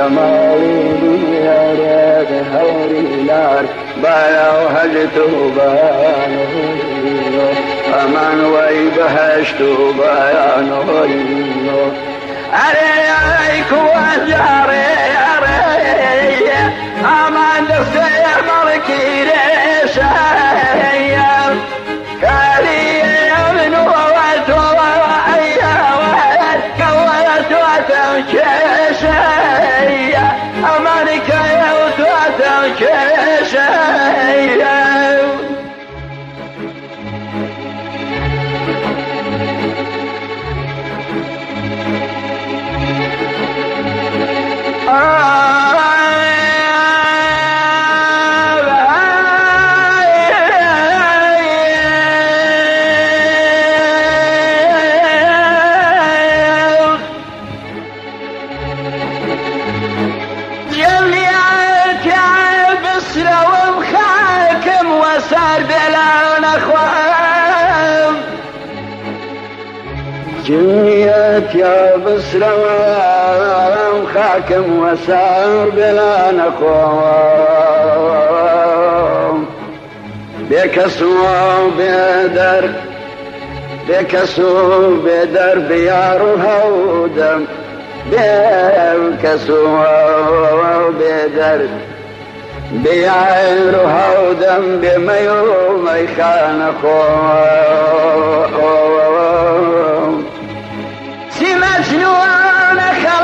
مالي يا ريت هوري نار بايا وهجتو بانو امان ويبهشتو بانو عليك وجاري امان دفتي ملكي ريشايا كالي من وواتو وعيا وعيا كواتو تمشيشايا امانك يوتو تمشيشايا جنيت يا بصرة وخاكم وسار بلا نقوم بكسو بدر بيارها ودم بكسو بدر بيارها ودم بميوم يخانقوم مجنون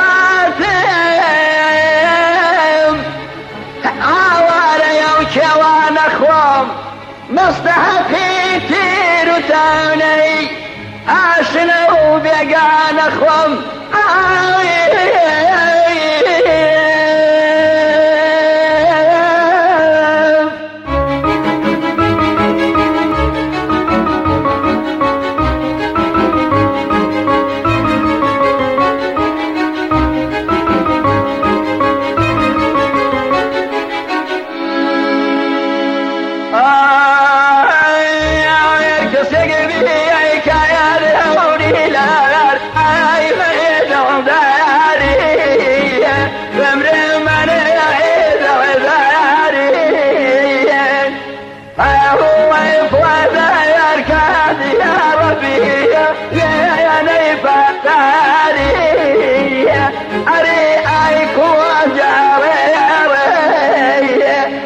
خلاتهم عوالي وكوان اخوام مصلحتي تيرتاني عاشنو بيقان اخوام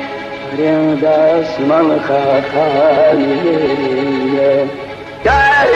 اسم الخخالية